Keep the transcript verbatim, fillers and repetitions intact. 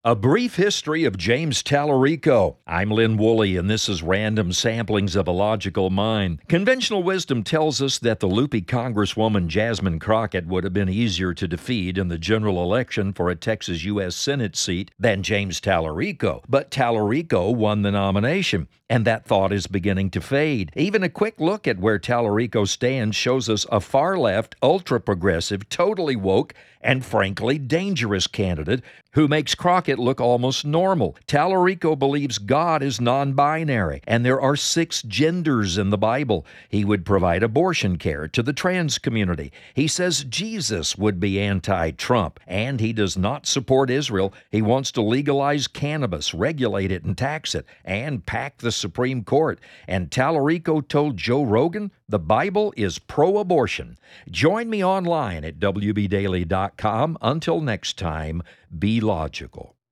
A brief history of James Tallarico. I'm Lynn Woolley, and this is Random Samplings of a Logical Mind. Conventional wisdom tells us that the loopy Congresswoman Jasmine Crockett would have been easier to defeat in the general election for a Texas U S Senate seat than James Tallarico. But Tallarico won the nomination, and that thought is beginning to fade. Even a quick look at where Tallarico stands shows us a far-left, ultra-progressive, totally woke, and frankly dangerous candidate who makes Crockett look almost normal. Tallarico believes God is non-binary and there are six genders in the Bible. He would provide abortion care to the trans community. He says Jesus would be anti-Trump, and he does not support Israel. He wants to legalize cannabis, regulate it and tax it, and pack the Supreme Court. And Tallarico told Joe Rogan the Bible is pro-abortion. Join me online at W B daily dot com. Until next time, be logical.